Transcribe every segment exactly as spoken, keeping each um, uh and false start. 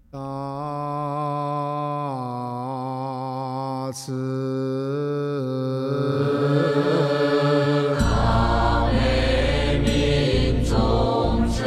大慈大悲悯众生，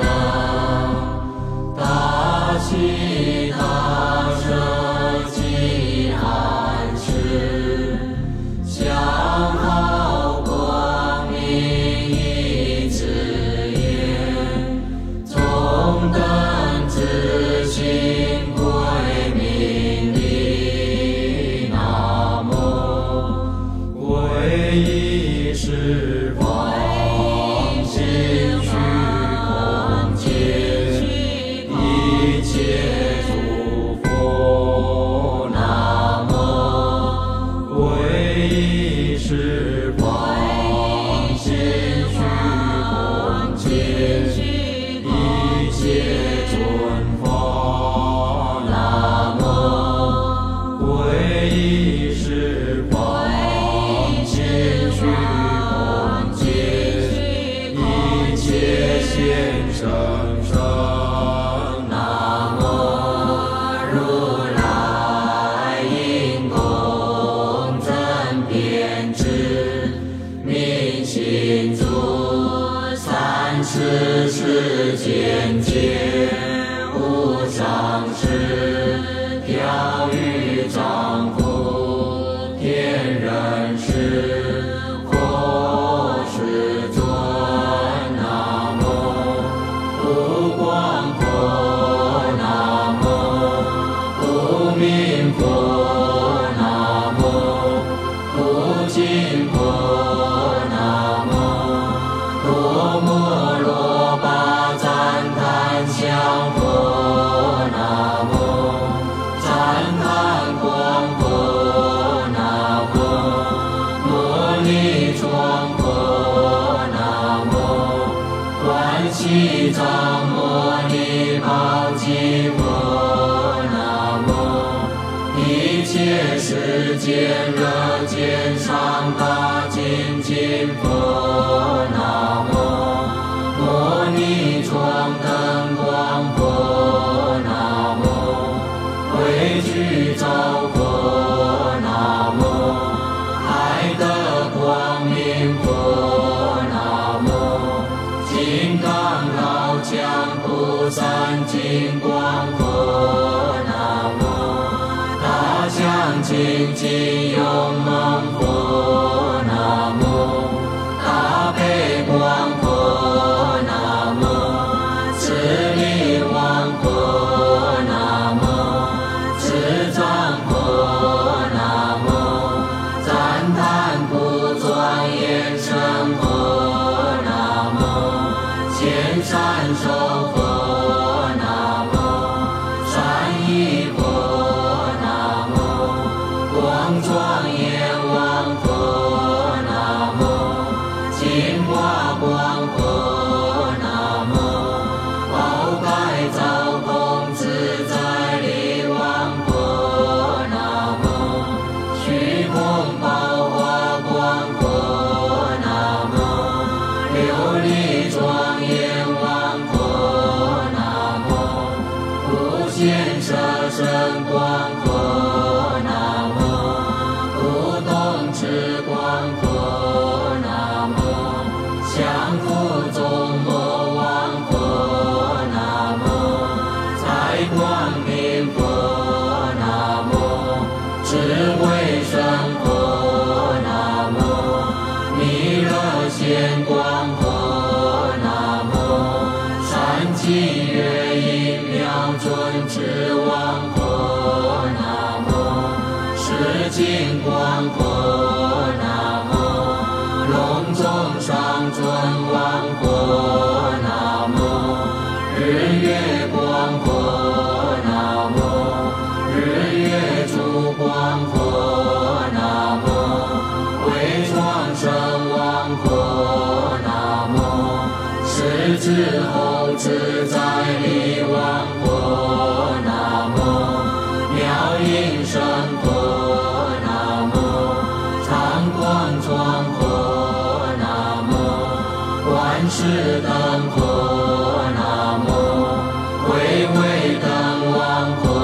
大喜大舍济安持，相好光明一直言，中等至心归命礼，南无皈依十方尽虚空界，一切诸佛，南无皈依十方尽虚空界，一切尊佛，南无皈依十方尽虚空界，一切现生生，南无如来因功真遍知，明心足，三世世间界，无上师，调御丈夫，天人师，佛世尊，南无不光佛，南无不明佛，南无不净佛，南无多摩罗巴赞叹相佛，南无赞叹光佛，南无摩尼庄佛，南无观世藏摩尼宝积佛，南无一切世间乐见上大精进佛，南无摩尼庄灯光佛，南无汇聚照佛，南无海德光明佛，南无金刚老将不散金光佛，南无大将精进勇猛佛，南无大悲光佛，南无慈力王佛，南无慈藏佛，南无赞叹不庄严身佛，南无千善寿佛，南无善意佛，南无光庄严王佛，南无净化光佛，南无宝盖造空自在力王佛，南无虚空宝华光佛，南无琉璃庄严王佛，南无无限摄身光佛，南无不动持光佛，南无降伏众魔王佛，南无在光明佛，南无智慧生佛，南无弥勒现光佛，南无三七月音妙准智王佛，南无世净光佛，南无龙种上尊王佛，南无日月光佛，南无日月珠光佛，南无慧创生王佛，南无十之后自在力王佛，南无妙音声佛，南无常光庄佛，南无观世灯佛，南无慧慧灯王佛。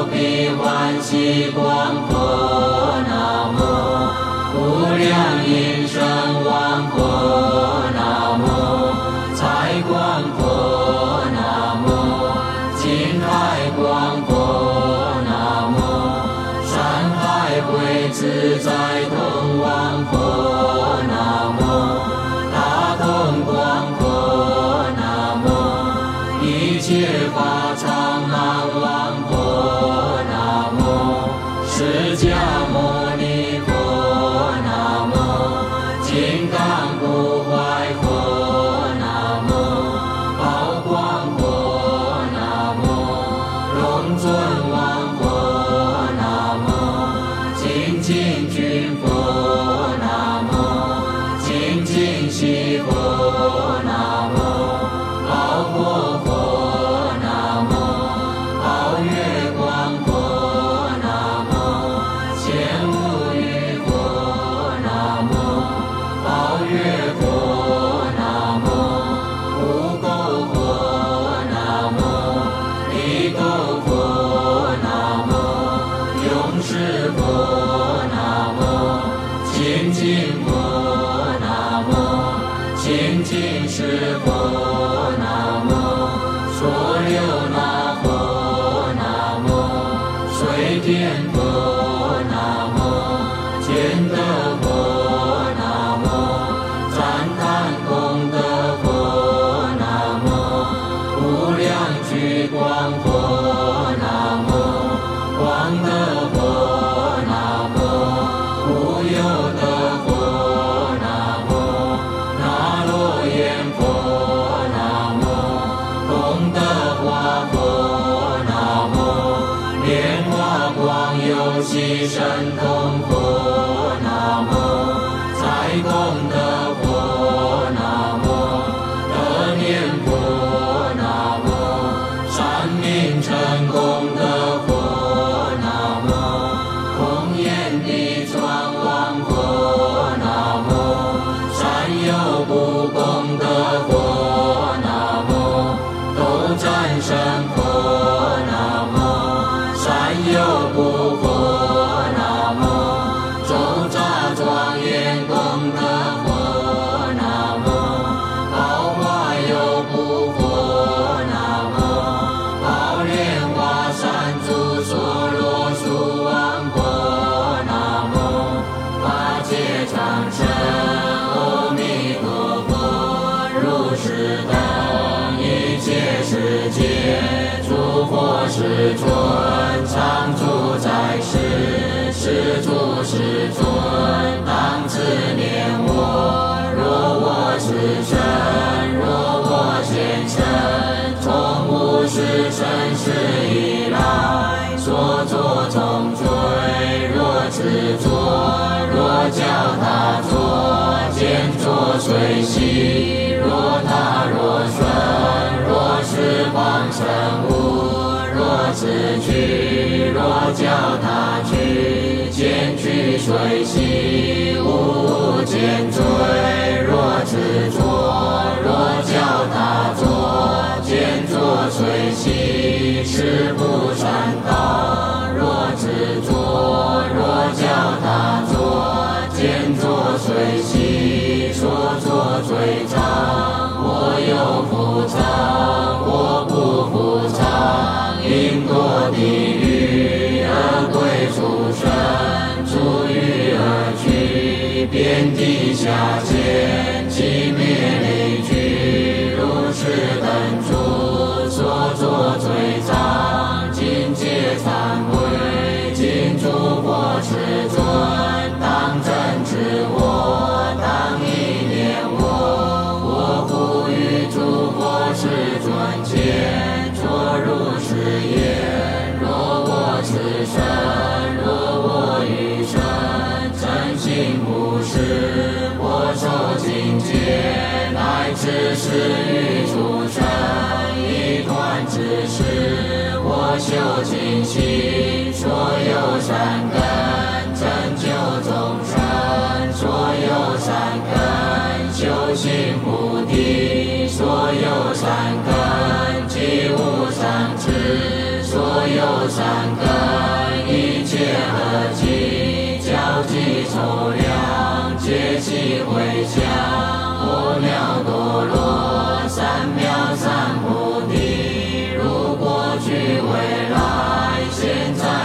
受彼欢喜光佛，南无无量音声王佛，南无财光佛，南无金海光佛，南无山海会自在通王佛，南无大通光佛，南无一切法常满王佛，南无释迦牟尼佛，南无金刚不坏佛，南无宝光佛，南无龙尊王佛，南无精进君佛，南无精进西佛，南无宝果佛，南无宝月光佛，南无千无余佛，南无宝月佛，南无无垢佛，南无离垢佛，南无永世佛，南无清净佛，南无清净师佛，南无所留那佛，南无水天佛，南无见德佛，南无赞叹功德佛，南无无量聚光佛，南无光德佛，南无无有德佛，南无那罗延佛，南无功德华佛，南无莲花光有希神通佛，南无在功德佛，南无得念佛，南无善名成功德佛，南无空焰地庄王佛，南无善有不功德佛，南无斗战胜佛，南无善有不佛，南无周匝庄严功德佛，南无宝华有不佛，南无宝莲华山住所罗树王佛，南无法界长生阿弥陀佛，如是等一切世界诸佛世尊，常住在世，世住世尊，当自念我，若我是身，若我现身，从无始生世以来所作种罪，若执着，若教他作，见作随喜，若他若顺，若是方成物，若自去，若教他去，见去随喜，无见罪，若执着，若教他作，见作随喜，是不善道，若执着，若教他作，见作随喜，说作罪障，我有负障，我不负障，应堕地狱，而归畜生，出狱而去，遍地下界，寂灭离居，如是等诸所作罪障，尽皆忏悔，尽诸佛世尊，当真知我，当意念我，我复于诸佛世尊前，作如是言，若我此身，若我余生，真心无事，我受尽戒，乃至是于诸生，一团之事，我修尽心，所有善根，拯救众生，所有善根，修行菩提，所有善根，即无上智，所有善根。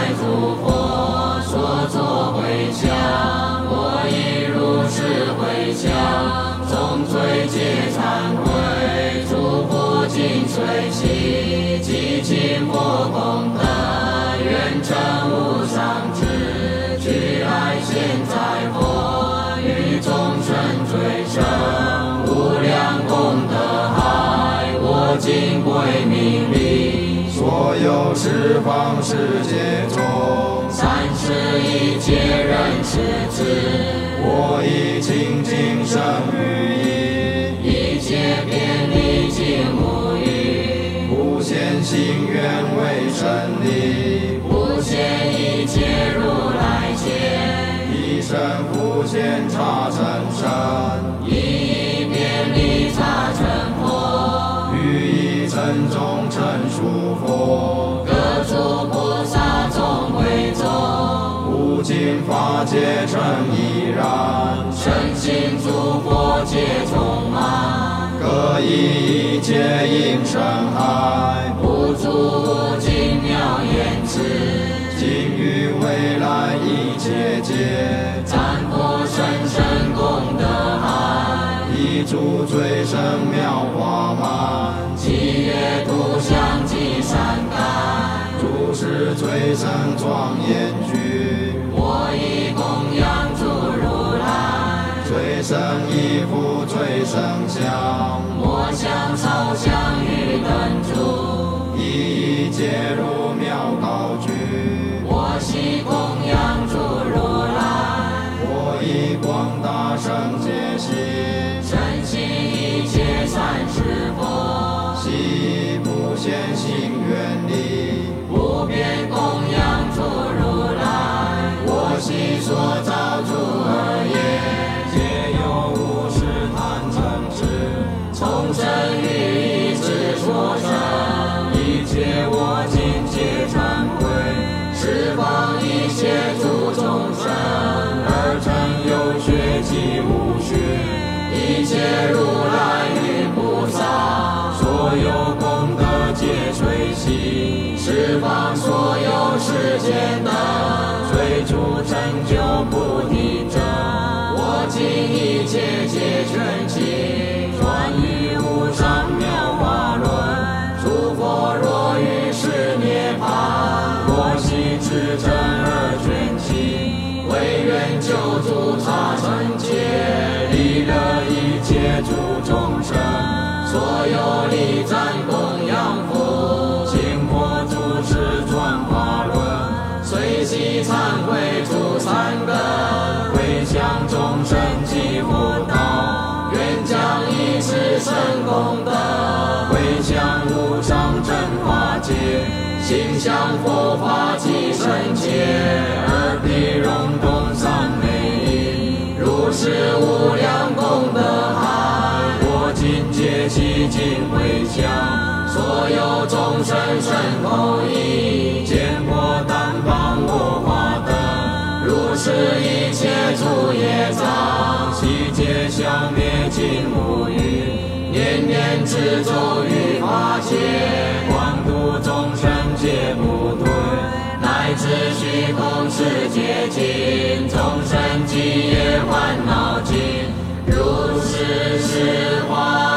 诸佛所作回向，我亦如是回向，众罪皆忏悔，诸佛尽随喜，极尽佛功德，愿成无上智，具来现在佛，于众生最胜，无量功德海，我今归命礼。 所有十方世界中， 三世一切人世之， 我以清净身语意， 一切遍礼尽无余， 不现行愿为真理， 不现一切如来见， 一身复现刹尘身， 一一遍礼刹尘佛， 于一尘中成殊佛， 各诸菩萨众会众， 无尽法界成已然， 身心诸佛皆充满， 各以一切应身海， 不住无尽妙言辞， 今于未来一切界， 赞佛深深功德海， 一诸最胜妙法满， 七月度相继善感， 诸事最胜庄严具， 我以供养诸如来， 最胜一夫最胜相， 我相烧香于等诸， 一一皆入妙高居， 我悉供养诸如来， 我以广大圣界心， 深信一切善事佛， 悉以不现行愿力， 不变供养诸如来，我悉所造诸恶业， 皆有无始贪嗔痴， 从生于一之所生，一切我今皆忏悔，十方一切诸众生， 二乘有学及无学， 一切如来与菩萨， 所有功德皆随喜， 十方所有世间等， 随诸成就菩提者， 我今一切皆全尽，转于无上妙法轮，诸佛若于是涅槃， 我悉至真而全齐， 唯愿救诸刹尘界， 利乐一切诸众生， 所有礼赞供养佛， 尽破诸事转法轮， 随喜忏悔诸善根， 回向众生及佛道， 愿将一世生功德， 回向无上真法界， 心向佛法即生切， 耳鼻融动三昧音， 如是无量功德海， 我今皆悉尽回向， 所有众生身口意， 见破单方我法等， 如是一切诸业障， 悉皆消灭尽无余， 念念执咒于法界， 广度众生皆不退， 乃至虚空世界尽，众生极业烦恼尽，如是是化。